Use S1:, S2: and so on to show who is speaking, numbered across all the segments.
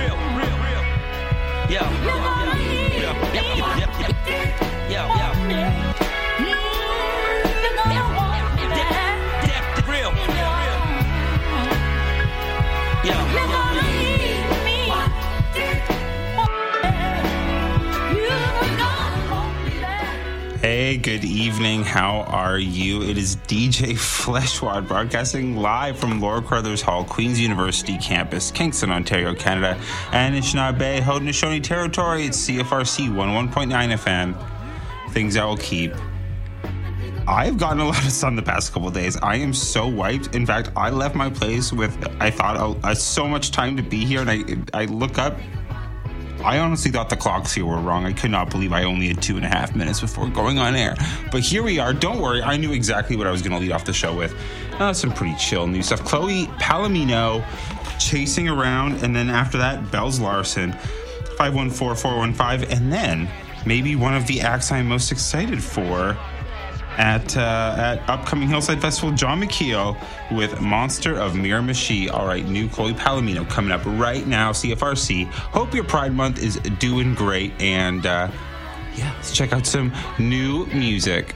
S1: Hey, good evening. How are you? It is DJ Fleshwad broadcasting live from Laura Carruthers Hall, Queen's University campus, Kingston, Ontario, Canada, and Anishinaabe, Haudenosaunee territory. It's CFRC 101.9 FM. Things I will keep. I've gotten a lot of sun the past couple of days. I am so wiped. In fact, I left my place with, I thought, so much time to be here, and I look up. I honestly thought the clocks here were wrong. I could not believe I only had 2.5 minutes before going on air. But here we are. Don't worry. I knew exactly what I was going to lead off the show with. Some pretty chill new stuff. Chloe Palomino, Chasing Around. And then after that, Bells Larson, 514-415. And then maybe one of the acts I'm most excited for at upcoming Hillside Festival, John McKeel with Monster of Miramichi. All right, new Chloe Palomino coming up right now, CFRC. Hope your Pride Month is doing great, and let's check out some new music.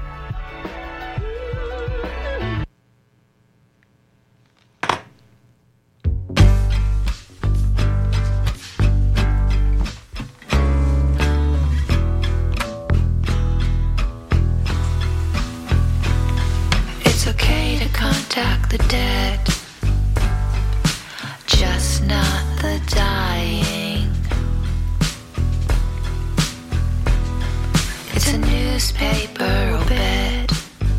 S2: The dead, just not the dying. It's a newspaper obit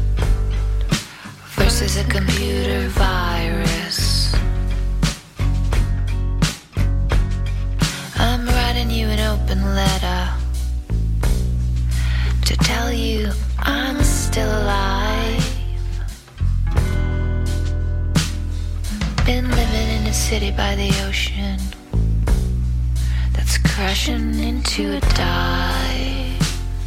S2: versus a computer virus. I'm writing you an open letter to tell you I'm still alive. Been living in a city by the ocean that's crashing into a dive.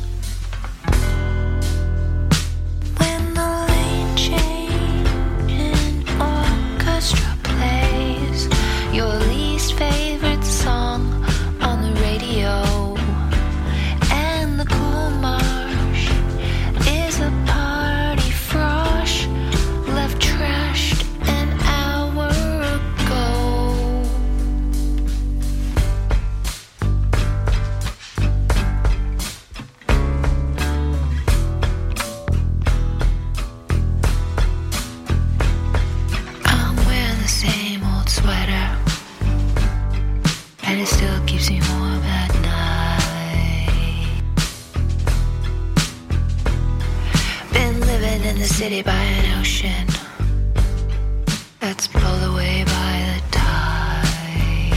S2: When the lane change and orchestra plays your least favorite song on the radio, and the cool marsh is a party frosh left trashed city by an ocean that's pulled away by the tide.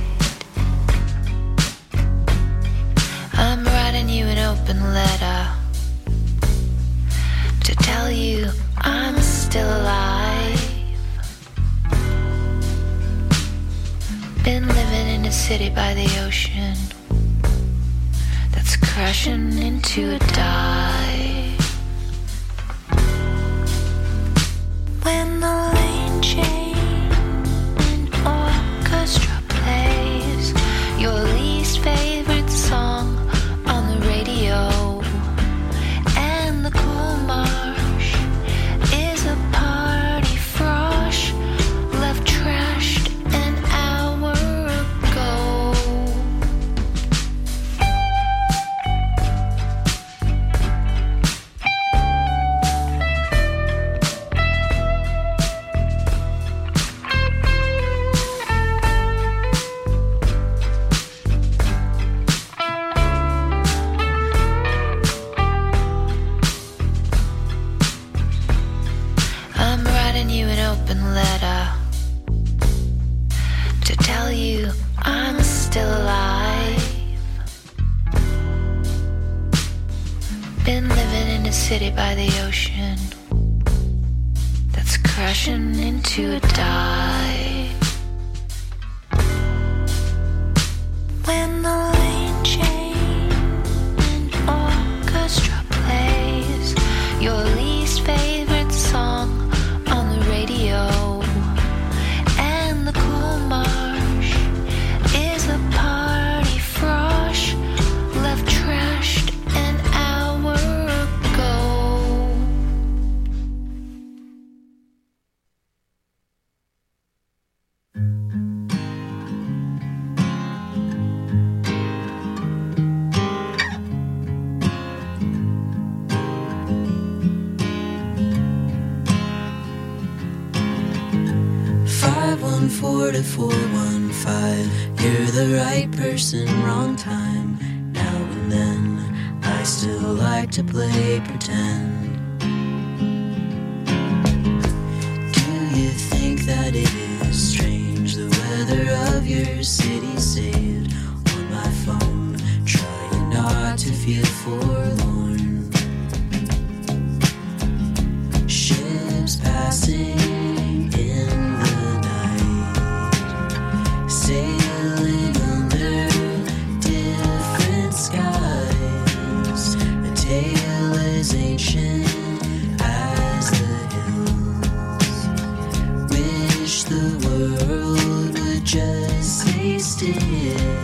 S2: I'm writing you an open letter to tell you I'm still alive. Been living in a city by the ocean that's crashing into a dive. When the lane change and orchestra plays your least favorite song on the radio, and the cool marsh is a party frosh left trashed an hour ago. Letter to tell you I'm still alive. Been living in a city by the ocean that's crashing into a dive. When the lane change and orchestra plays your least favorite song on the radio, and the cool marsh
S3: 514 to 415. You're the right person, wrong time. Now and then, I still like to play pretend. Do you think that it is strange the weather of your city saved on my phone? Trying not to feel forlorn. Ships passing in the night, sailing under different skies. A tale as ancient as the hills. Wish the world would just stay still.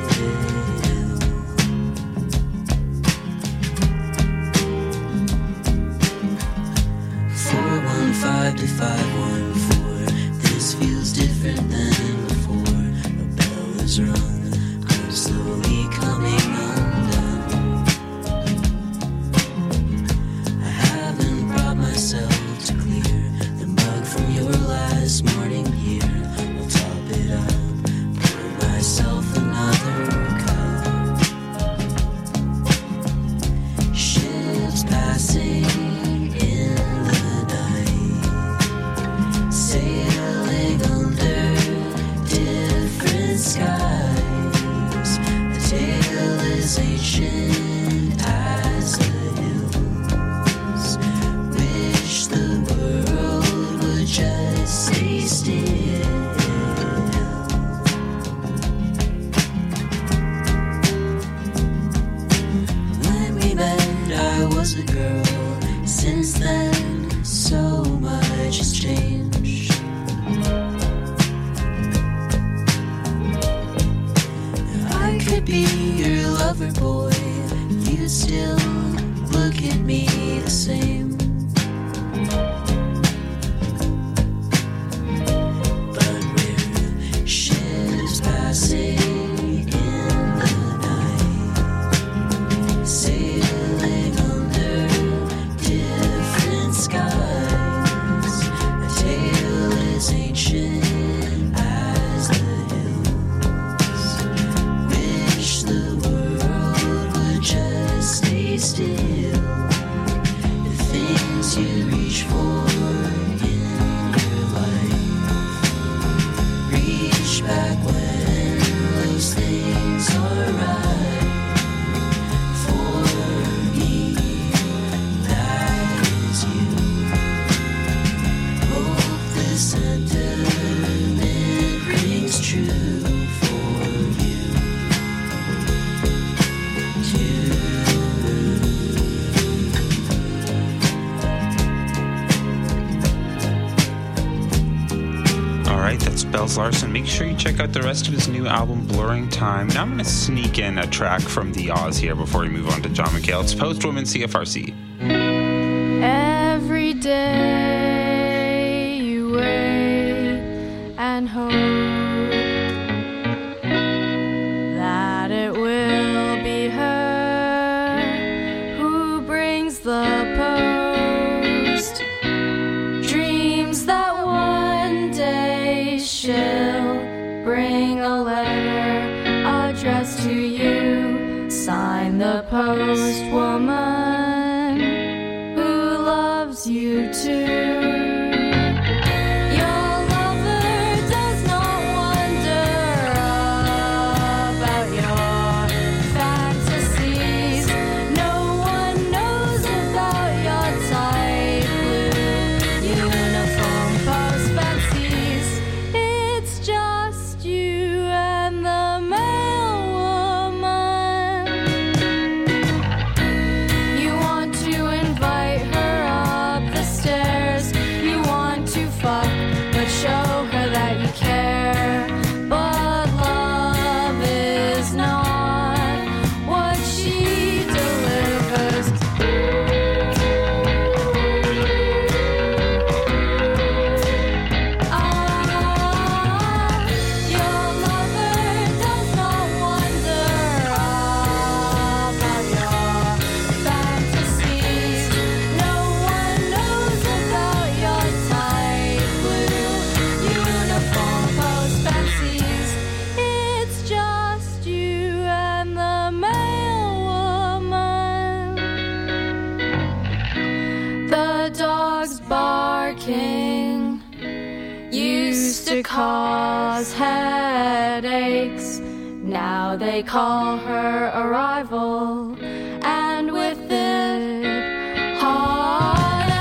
S3: 415 to 514. This feels different than before. A bell is rung. I'm slowly coming undone. I haven't brought myself to clear the mug from your last morning beer. I'll top it up, pour myself another cup. Ships passing in the night, sailing under different skies. The tale is ancient as the hills. Wish the world would just stay still. When we met, I was a girl. Since then, so much has changed. I could be your lover boy. You'd still look at me the same. But we're ships passing in the night, sailing under different skies. A tale as ancient as the hills. Wish the world would just stay still. The things you reach for in your life, reach back when those things are right. For me, that is you. Hope this sentiment rings true for you too.
S1: Alright, that's Bells Larson. Make sure you check out the rest of his new album, Blurring Time. Now I'm going to sneak in a track from The Oz here before we move on to John McHale. It's Post Woman CFRC.
S4: Every day you wait and hope that it will be her who brings the post. Dreams that one day she'll bring a letter addressed to you. Sign the postwoman who loves you too. to cause headaches. Now they call her arrival, and with it, heartache,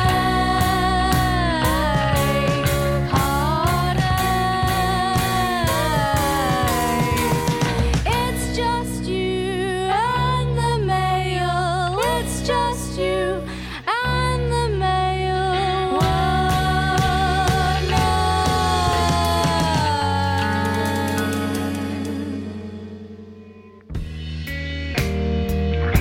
S4: heartache. It's just you and the mail. It's just you and the mail. One night.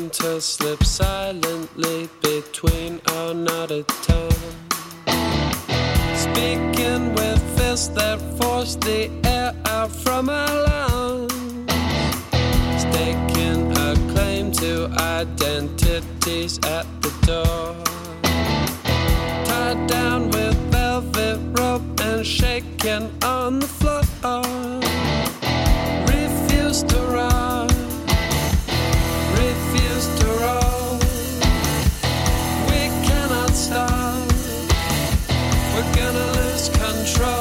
S5: seem to slip silently between our knotted tongues. Speaking with fists that force the air out from our lungs. Staking a claim to identities at the door. Tied down with velvet rope and shaken on the floor. Refuse to run, refuse to roll. We cannot stop, we're gonna lose control.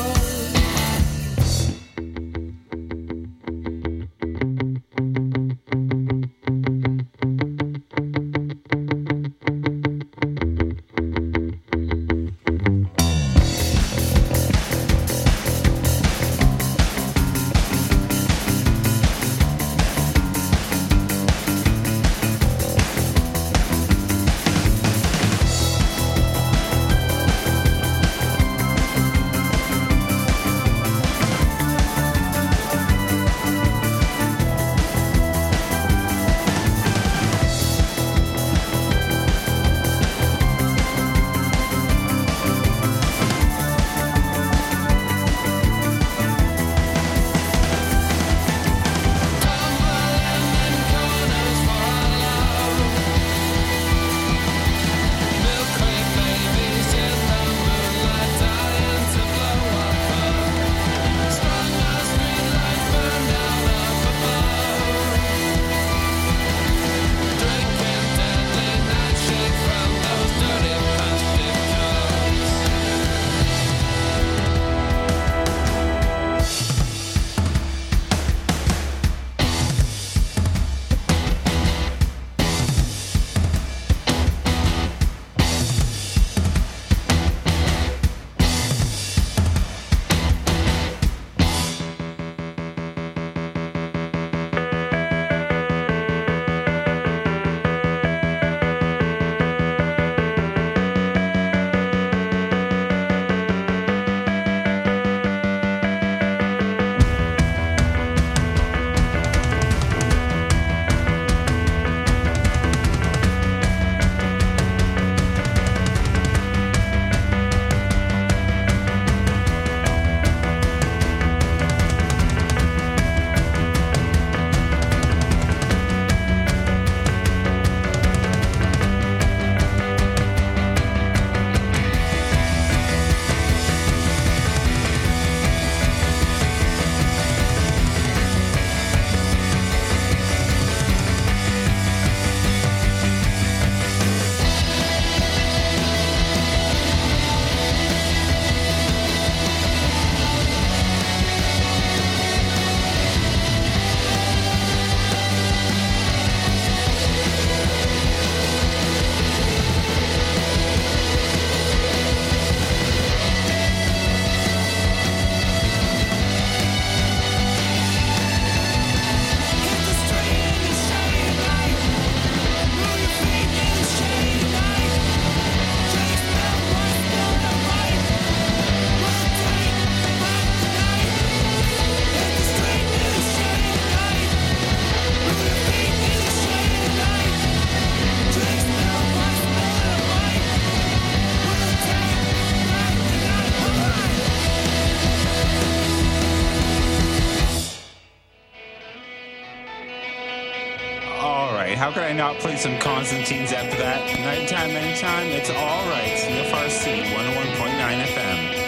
S1: How could I not play some Constantines after that? Nighttime, anytime, it's all right. CFRC 101.9 FM.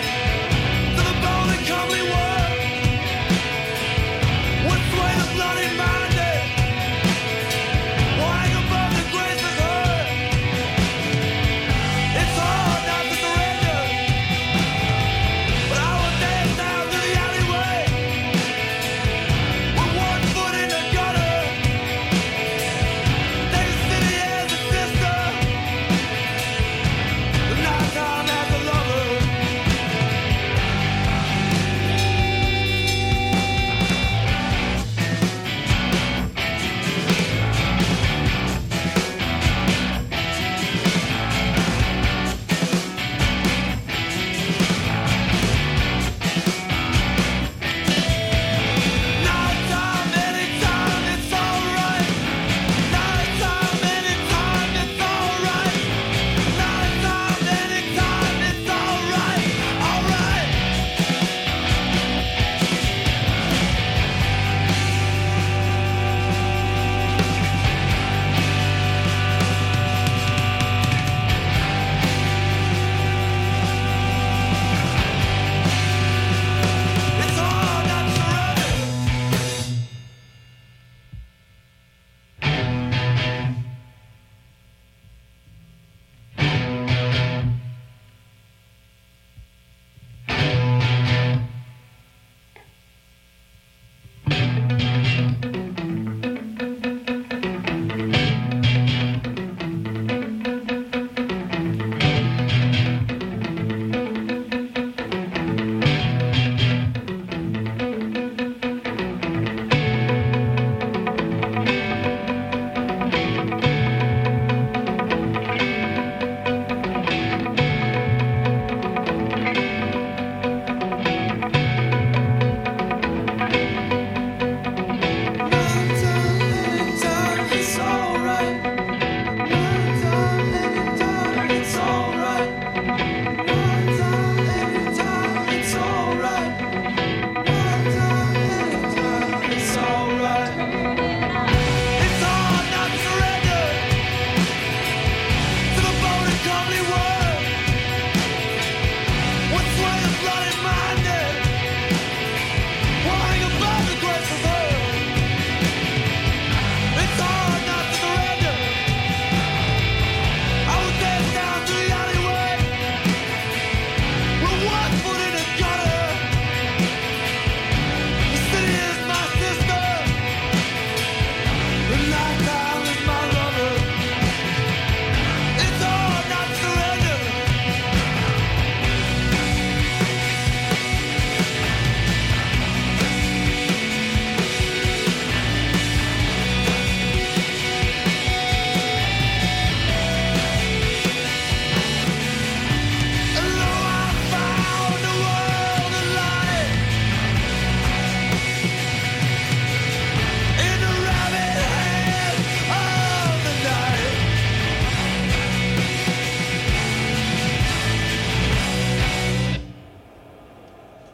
S6: Bloody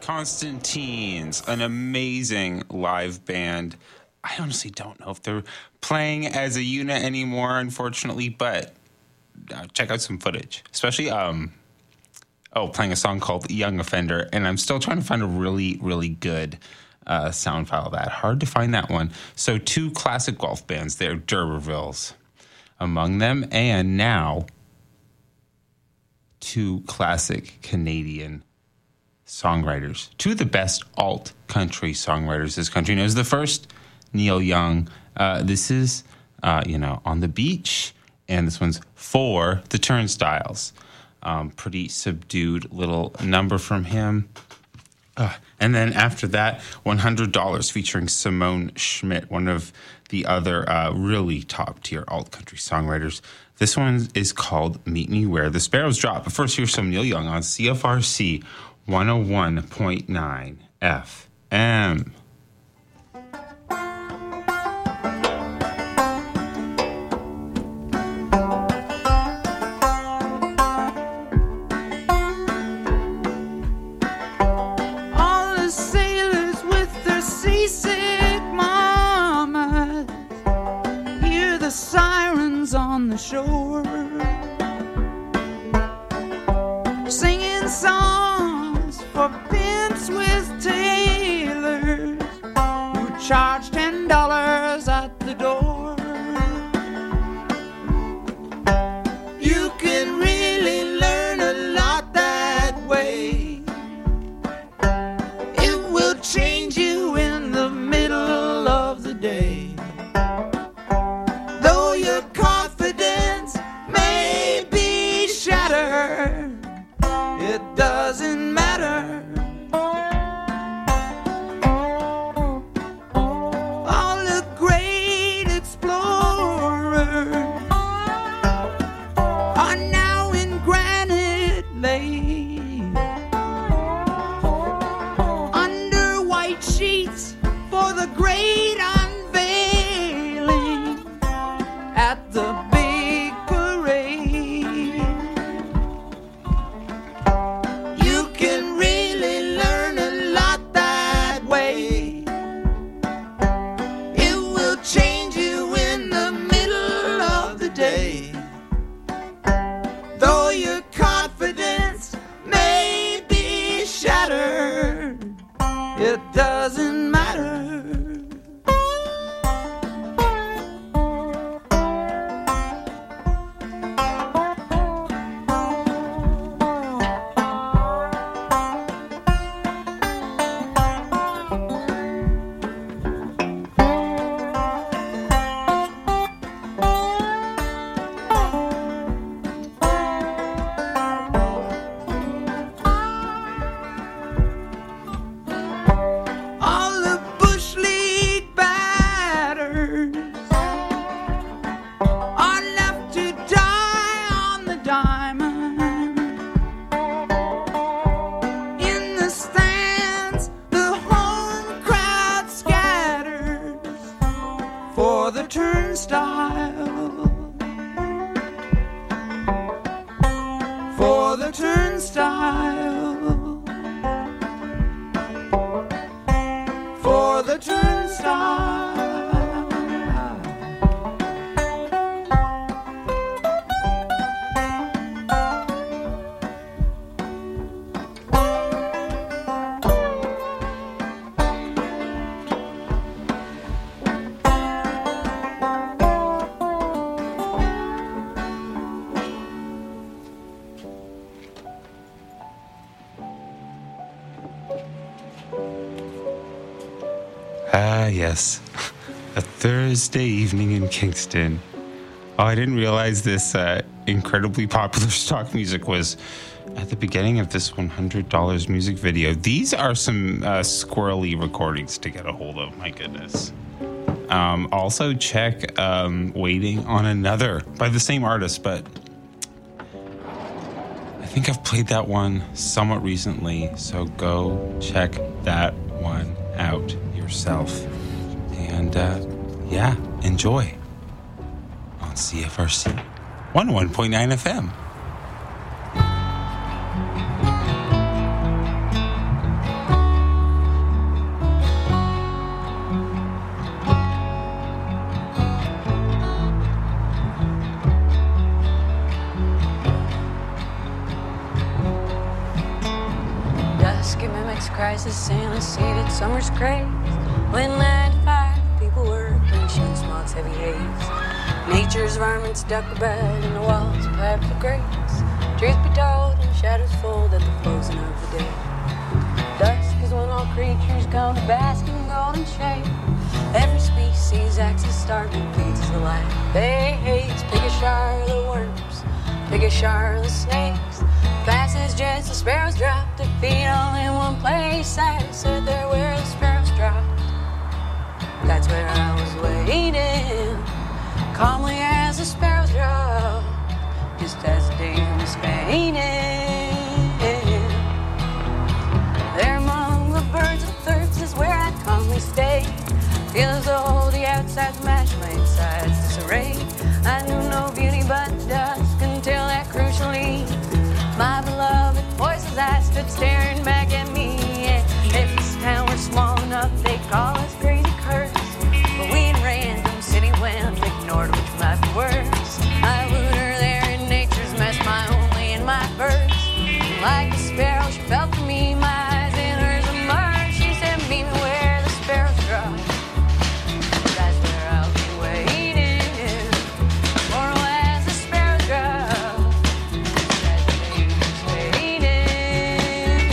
S1: Constantines, an amazing live band. I honestly don't know if they're playing as a unit anymore, unfortunately, but check out some footage, especially playing a song called Young Offender, and I'm still trying to find a really, really good sound file of that. Hard to find that one. So 2 classic Guelph bands there, D'Urbervilles among them, and now 2 classic Canadian songwriters. 2 of the best alt country songwriters this country knows. The first, Neil Young. This is, On the Beach, and this one's For the Turnstiles. Pretty subdued little number from him. And then after that, $100 featuring Simone Schmidt, one of the other really top-tier alt-country songwriters. This one is called Meet Me Where the Sparrows Drop. But first, here's some Neil Young on CFRC 101.9 FM.
S6: On the shore, singing songs for pence with tailors who charge $10 at the door. You can really learn a lot that way. It will change you in the middle of the day. It doesn't matter. All the great explorers are now in Granite Lake, under white sheets for the great unveiling at the big parade. You can really learn a lot that way. It will change you in the middle of the day. Though your confidence may be shattered, it doesn't matter. For the turnstile, for the turnstile, for the turnstile.
S1: Ah, yes. A Thursday evening in Kingston. Oh, I didn't realize this incredibly popular stock music was at the beginning of this $100 music video. These are some squirrely recordings to get a hold of, my goodness. Also check Waiting on Another by the same artist, but I think I've played that one somewhat recently, so go check that one out yourself. And enjoy on CFRC 101.9 FM.
S7: dusk, it mimics crisis in a seated summer's craze. When 9 to 5, people work and shoots moths heavy haze. Nature's varmints duck about and the walls piped with grace. Truth be told, and shadows fold at the closing of the day. Dusk is when all creatures come to bask in golden shade. Every species acts as starving, feeds as the light they hate. Pick a shard of the worms, pick a shard of the snakes. Passage jets, the sparrows drop their feet all in one place. I sit there where the sparrows dropped. That's where I was waiting, calmly as the sparrows drop, just as the day was fading. There among the birds of thirst is where I calmly stay. Feel as though the outside's match my inside's disarray. I knew no beauty but the dusk until that crucial eve. My beloved voices I stood staring back at me. And if this town were small enough, they'd call us crazy curse. But we in random city went, ignored which might be worse. I wooed her there in nature's mess, my only and my first. Like a sparrow, she felt for me, my eyes in hers immersed. She said, meet me where the sparrows drop. That's where I'll be waiting, for as the sparrows drop, as the day was fading.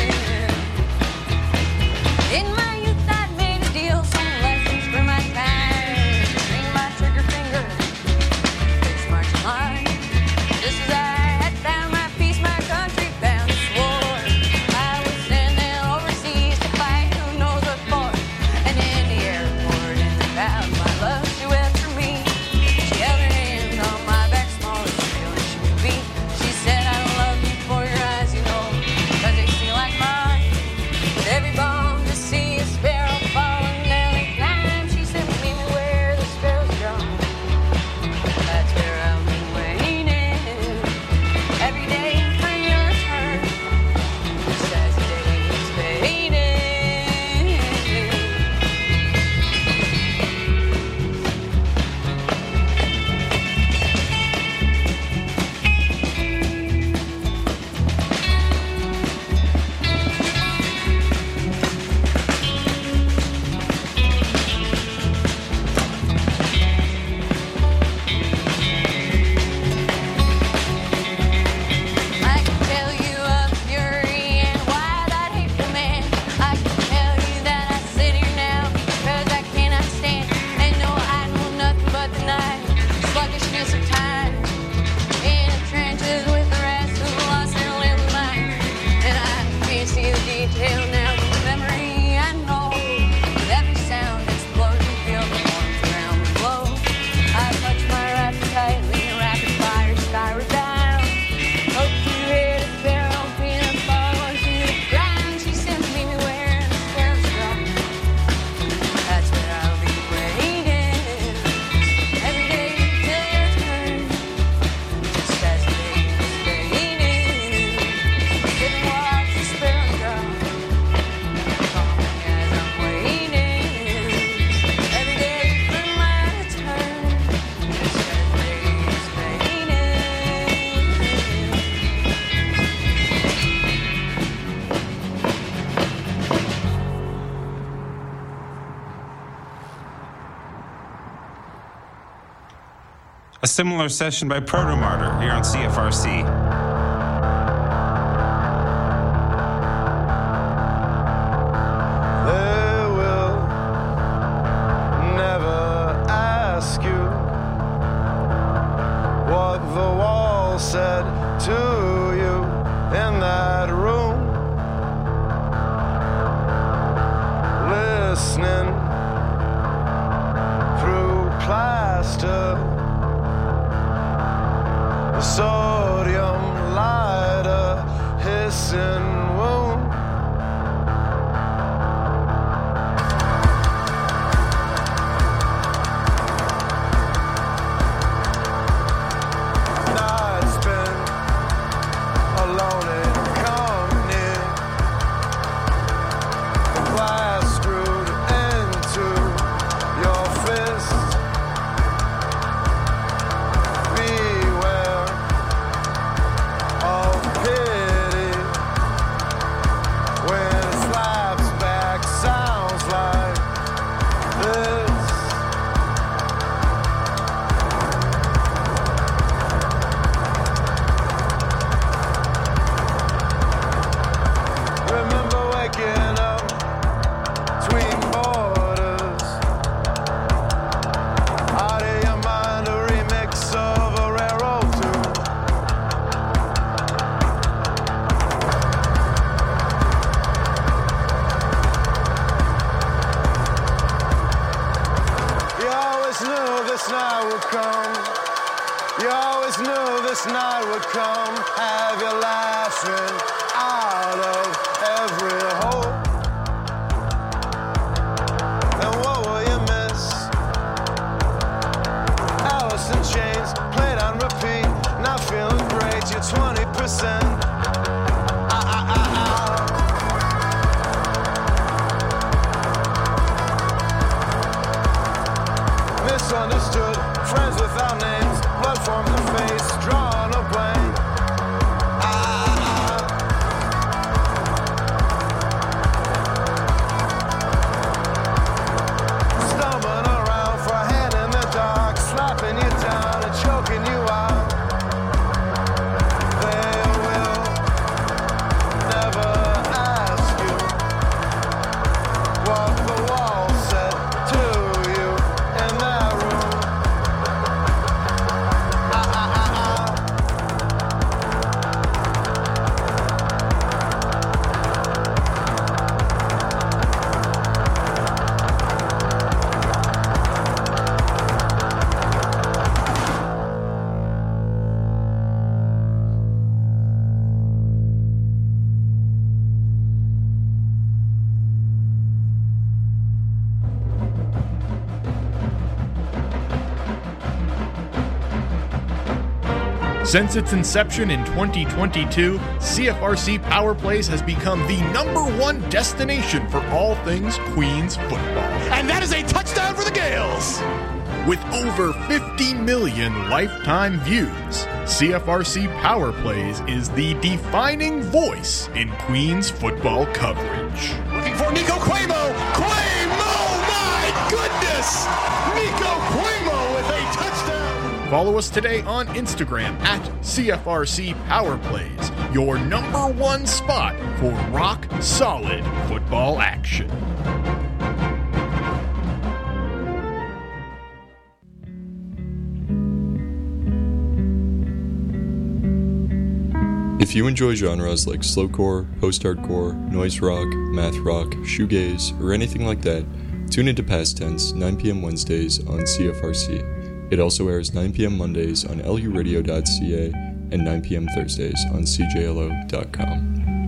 S7: In my youth I'd made a deal, some lessons for my time. Ring my trigger finger, face marching line. Just as I had found my peace, my country found its war. I was sending overseas to fight who knows what for. And in the airport, in the crowd, my love, she wept for me. She held her hand on my back, small as feeling she could be. She said, I love you for your eyes, you know, 'cause they see like mine. With every bomb to see a sparrow falling down and climb. She said, meet me where the sparrows drop. That's where I'll be waiting, every day for your return, just as the day is fading. I can tell you of fury and wide-eyed hateful man. I can tell you that I sit here now because I cannot stand. And no, I know nothing but the night, sluggishness of time. In the trenches with the rest who lost their little mind. And I can't see the detail now, but the memory I know. With every sound explosion, feel the warmth around me glow. I clutch my rifle tightly, rapid fire skyward down. Hope to hear the sparrow peanut fall onto the ground. She sends me where the sparrows drop. That's where I'll be waiting, every day till your turn, just as the day is fading. Sit and watch the sparrows drop, calmly as I'm waiting, every day for my return, just as the day is fading.
S1: A similar session by Proto-Martyr here on CFRC.
S8: They will never ask you what the wall said to you in that room. Listening through plaster, the sodium lighter hissing wound. Nights spent alone in company, glass screwed into your fist. Beware this night would come, have you laughing out of every hope. And what will you miss? Alice in Chains, played on repeat, not feeling great, you're 20%. Misunderstood, friends without names, blood from the face, drawn a blank. Stumbling around for a hand in the dark, slapping you down and choking you out. They will never ask you what the wall said to you in that room.
S9: Since its inception in 2022, CFRC Power Plays has become the #1 destination for all things Queens football.
S10: And that is a touchdown for the Gales!
S9: With over 50 million lifetime views, CFRC Power Plays is the defining voice in Queens football coverage.
S10: Looking for Nico Cuomo! Cuomo! My goodness! Nico Cuomo with a touchdown!
S9: Follow us today on Instagram at CFRC Power Plays, your #1 spot for rock solid football action.
S11: If you enjoy genres like slowcore, post-hardcore, noise rock, math rock, shoegaze, or anything like that, tune into Past Tense 9 p.m. Wednesdays on CFRC. It also airs 9 p.m. Mondays on luradio.ca and 9 p.m. Thursdays on cjlo.com.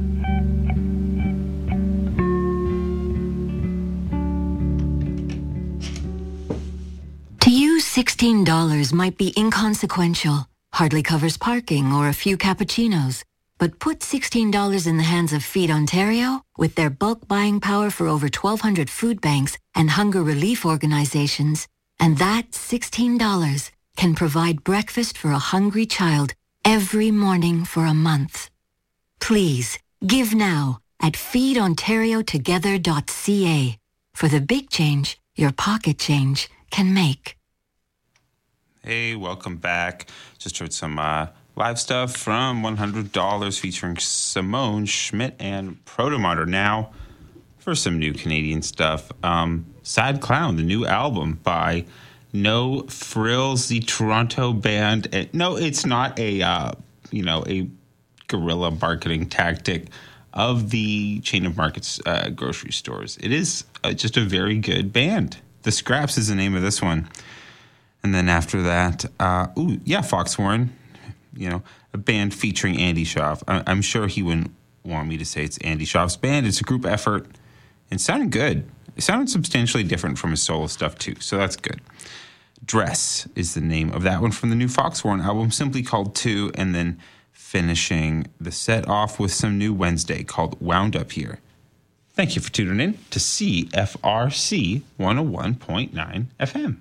S12: To you, $16 might be inconsequential, hardly covers parking or a few cappuccinos. But put $16 in the hands of Feed Ontario with their bulk buying power for over 1,200 food banks and hunger relief organizations, and that $16 can provide breakfast for a hungry child every morning for a month. Please, give now at feedontariotogether.ca for the big change your pocket change can make.
S1: Hey, welcome back. Just heard some live stuff from $100 featuring Simone Schmidt and Protomartyr. Now, for some new Canadian stuff, Sad Clown, the new album by No Frills, the Toronto band. No, it's not a a guerrilla marketing tactic of the chain of markets grocery stores. It is just a very good band. The Scraps is the name of this one. And then after that, Foxhorn, a band featuring Andy Schaaf. I'm sure he wouldn't want me to say it's Andy Schaaf's band. It's a group effort. It sounded good. It sounded substantially different from his solo stuff, too, so that's good. Dress is the name of that one from the new Foxhorn album, simply called 2, and then finishing the set off with some new Wednesday called Wound Up Here. Thank you for tuning in to CFRC 101.9 FM.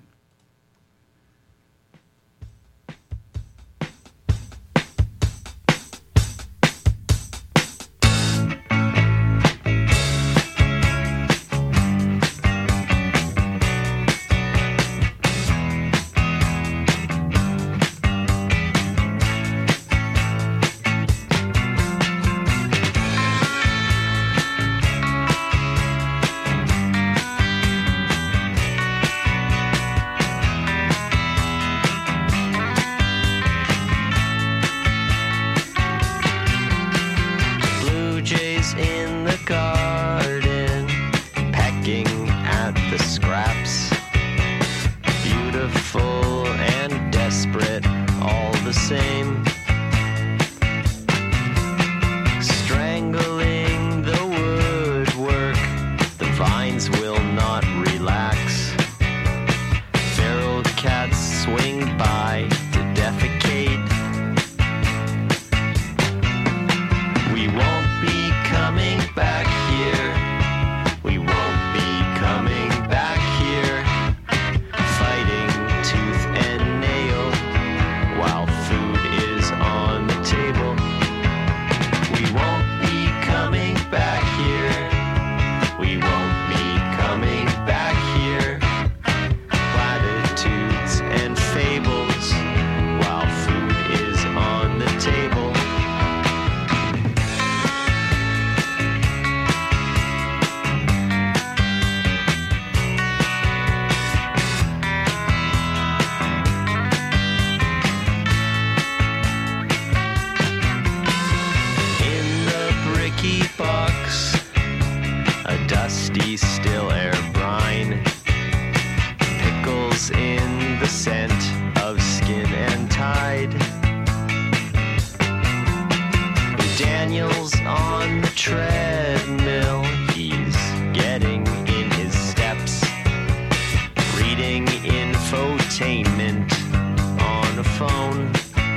S13: musty still air brine. Pickles in the scent of skin and tide. Daniel's on the treadmill. He's getting in his steps. Reading infotainment on a phone.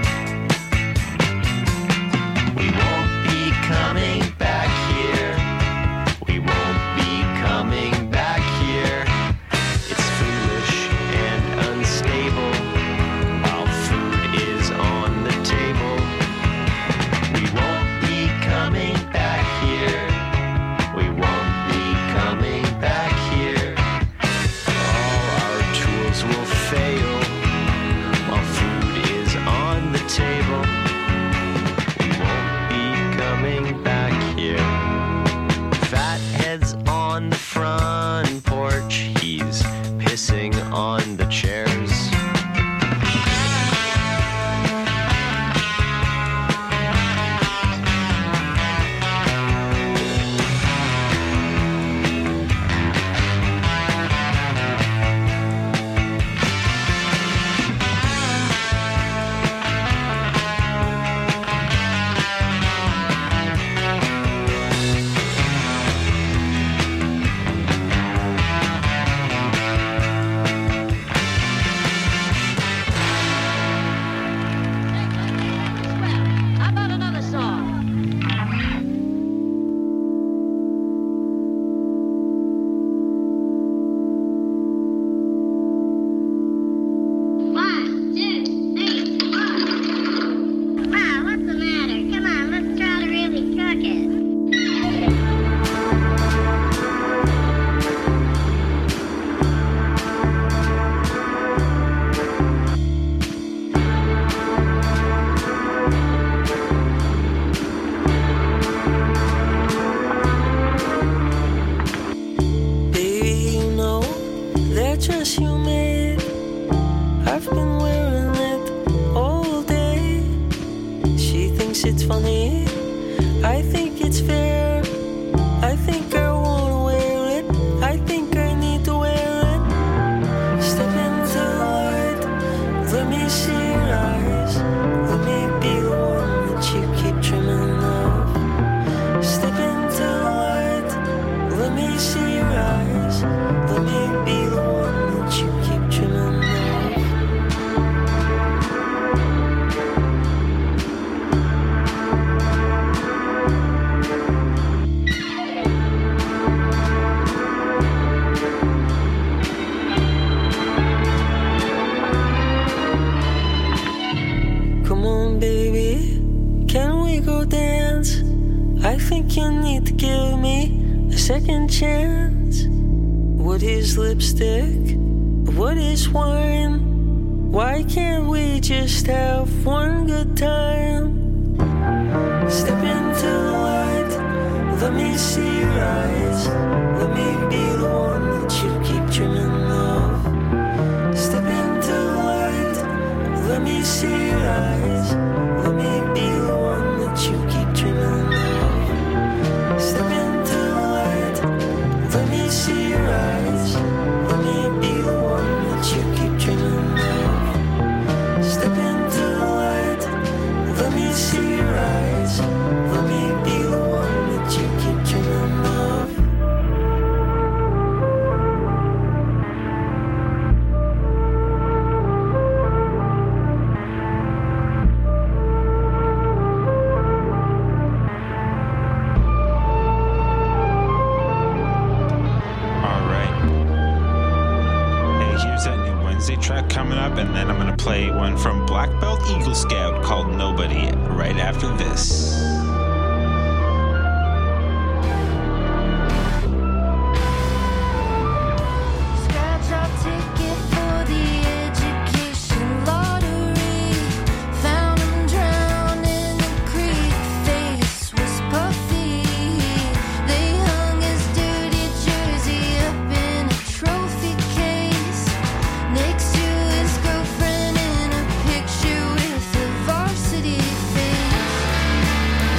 S13: We won't be coming back here. We won't be coming back here. It's foolish and unstable while food is on the table. We won't be coming back here. We won't be coming back here. All our tools will fail while food is on the table. We won't be coming back here. Fathead's on the front porch. He's pissing on the chairs.
S14: How about another song? One, two, three, four. Wow, what's the matter? Come on, let's try to really cook it.
S3: Baby, you know that dress you made, I've been wearing it all day. She thinks it's funny, I think it's fair. I think I wanna wear it, I think I need to wear it. Step into the light, let me see your eyes. Let me be the one that you keep dreaming of. Step into the light, let me see your eyes. Let me be the one that you keep dreaming of. Come on, baby, can we go dance? I think you need to give me a second chance. What is lipstick? What is wine? Why can't we just have one good time? Step into the light, let me see your eyes. Let me be the one that you keep dreaming of. Step into the light, let me see your eyes. Let me be the one that you keep dreaming of. Step into the light, let me see your eyes. Let me be the one that you keep dreaming of. Step into the light, let me see your eyes. Let me be the one that you keep dreaming of.
S1: Track coming up, and then I'm going to play one from Black Belt Eagle Scout called Nobody right after this.
S4: Scratch our ticket for the education lottery. Found him drowned in a creek. Face was puffy. They hung his dirty jersey up in a trophy case next to his girlfriend in a picture with a varsity face.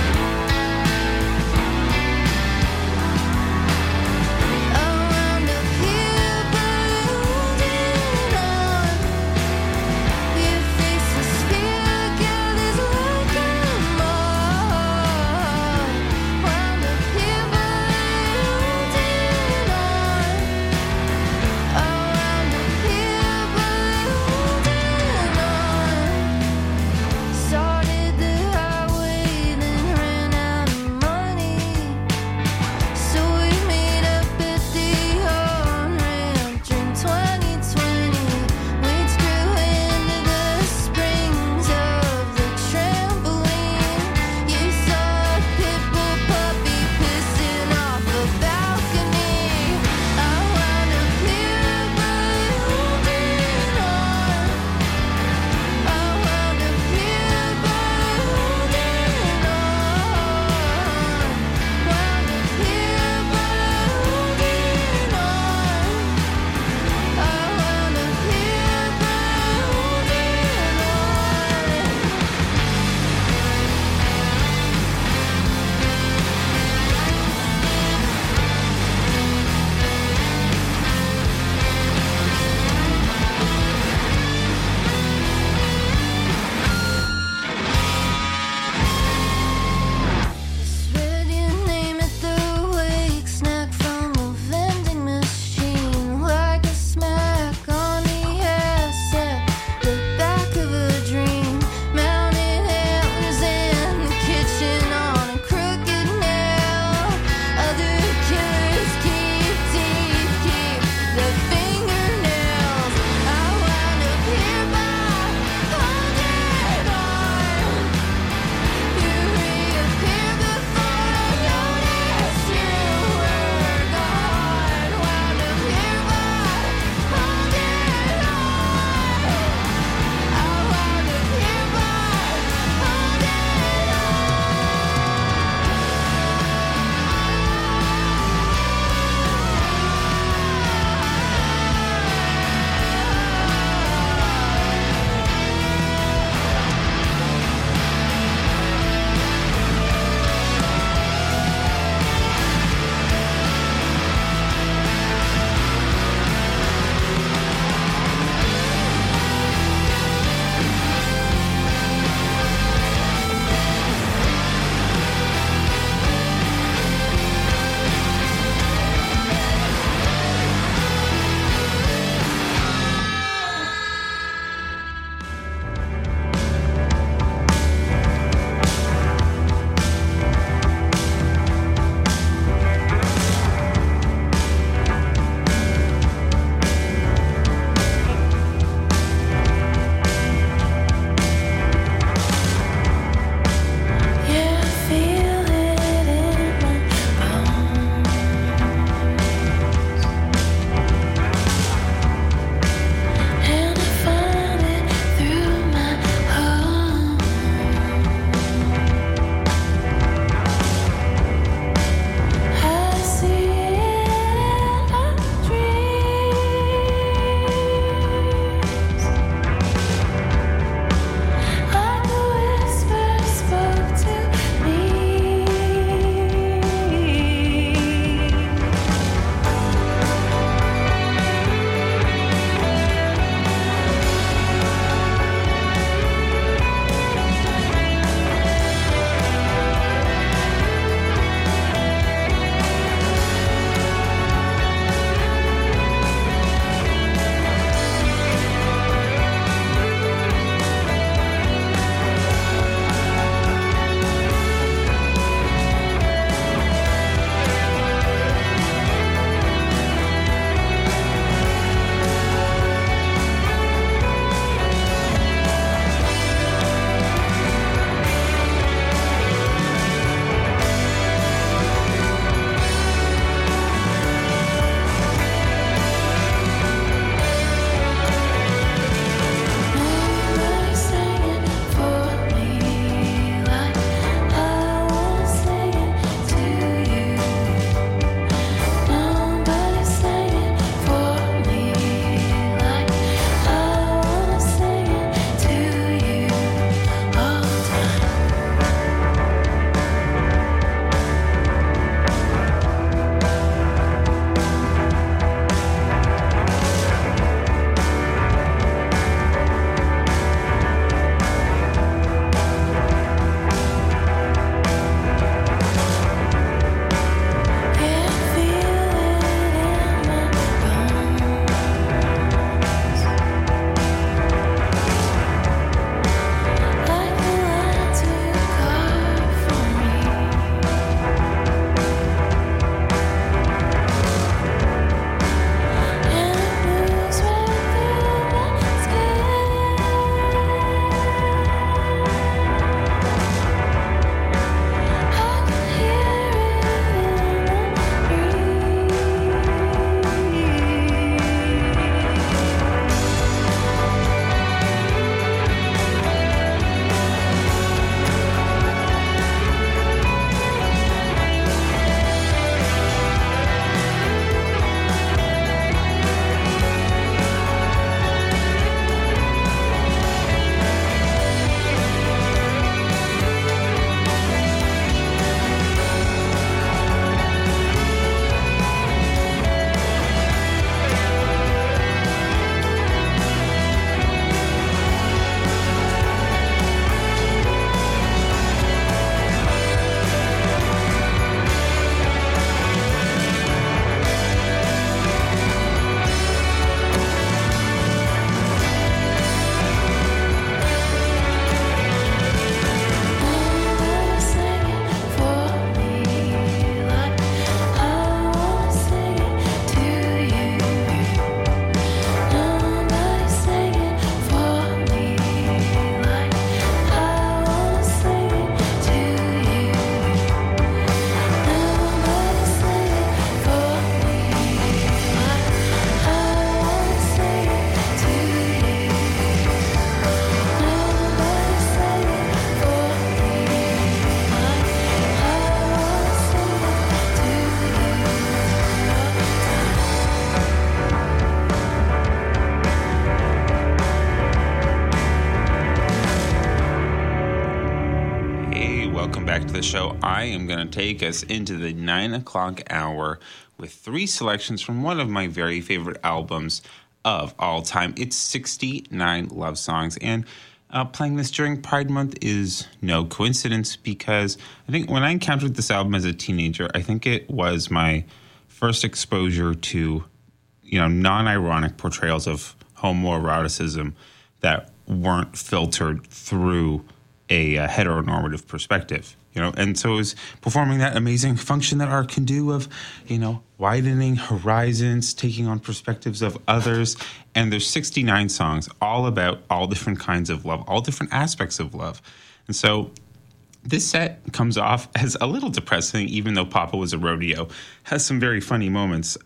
S1: the show, I am going to take us into the 9 o'clock hour with 3 selections from one of my very favorite albums of all time. It's 69 Love Songs, and playing this during Pride Month is no coincidence, because I think when I encountered this album as a teenager, I think it was my first exposure to, non-ironic portrayals of homoeroticism that weren't filtered through a heteronormative perspective, and so it was performing that amazing function that art can do of, widening horizons, taking on perspectives of others. And there's 69 songs all about all different kinds of love, all different aspects of love. And so this set comes off as a little depressing, even though Papa Was a Rodeo has some very funny moments.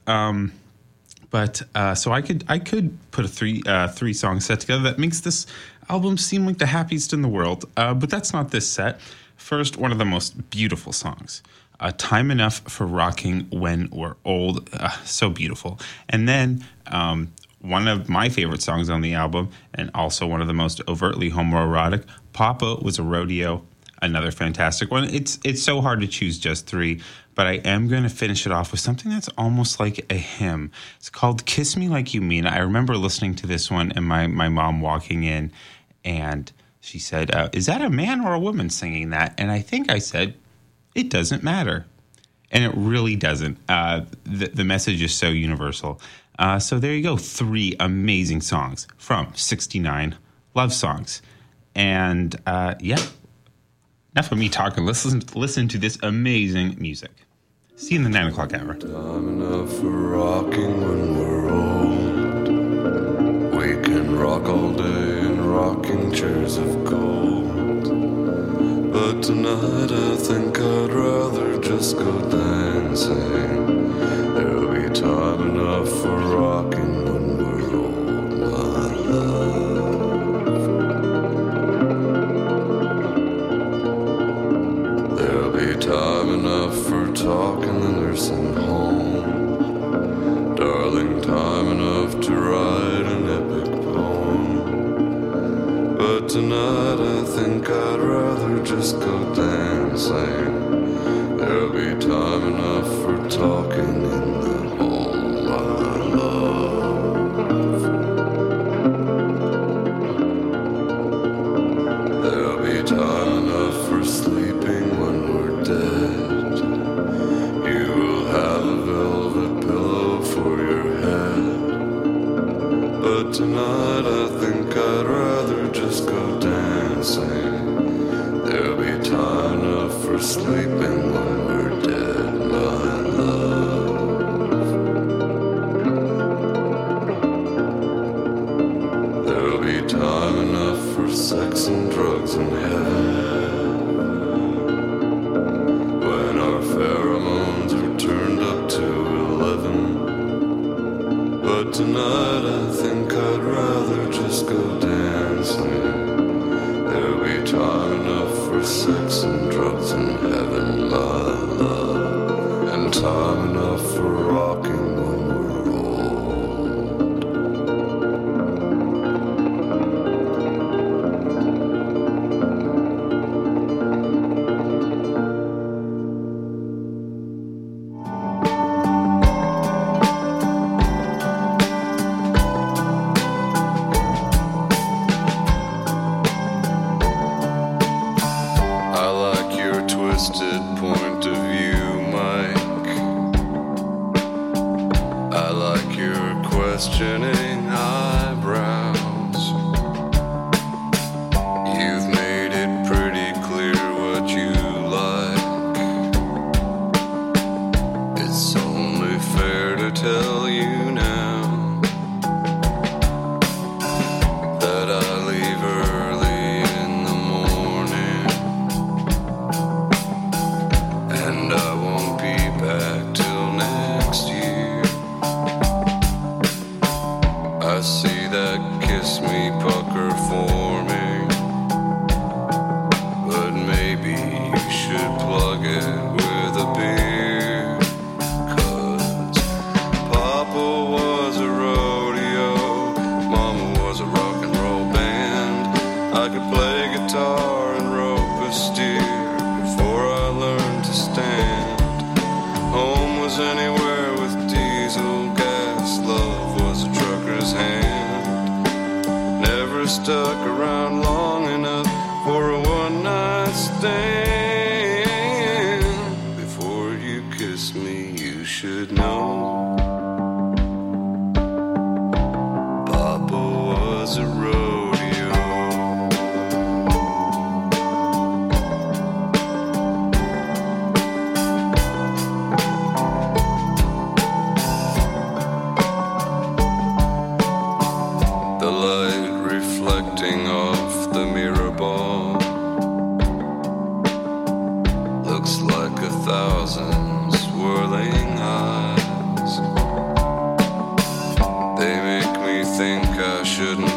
S1: But so I could put a three song set together that makes this album seem like the happiest in the world. But that's not this set. First, one of the most beautiful songs, Time Enough for Rocking When We're Old. So beautiful. And then one of my favorite songs on the album, and also one of the most overtly homoerotic, Papa Was a Rodeo. Another fantastic one. It's so hard to choose just 3, but I am going to finish it off with something that's almost like a hymn. It's called Kiss Me Like You Mean. I remember listening to this one and my mom walking in, and she said, is that a man or a woman singing that? And I think I said, it doesn't matter. And it really doesn't. The message is so universal. So there you go. 3 amazing songs from 69 Love Songs. And enough of me talking. Let's listen to this amazing music. See you in the 9 o'clock hour.
S15: Time enough for rocking when we're old. We can rock all day in rocking chairs of gold. But tonight I think I'd rather just go dancing. There'll be time enough for rocking when we're old, my love. There'll be time enough for talking in the nursing home. Darling, time enough to write an epic poem. But tonight I think I'd rather just go dancing. There'll be time enough for talking in the hall, my love. There'll be time enough for sleeping when we're dead. You will have a velvet pillow for your head. But tonight I think I'd rather just go dancing. There'll be time enough for sleeping when we're dead, my love. There'll be time enough for sex and drugs in heaven. When our pheromones are turned up to 11. But tonight I think I'd rather just go dancing. There'll be time enough for sex and drugs in heaven, my love. And time enough for rocking when we're old. Point of view, Mike. I like your questioning eyebrows. You've made it pretty clear what you like. It's only fair to tell you now that I leave early in the morning. And I won't be back till next year. I see that kiss me pucker forming, but maybe you should plug it with a beer. 'Cause diesel gas. Love was a trucker's hand. Never stuck around long enough for a one-night stand. Before you kiss me, you should know Papa was a rodeo. The light reflecting off the mirror ball looks like 1,000 swirling eyes. They make me think I shouldn't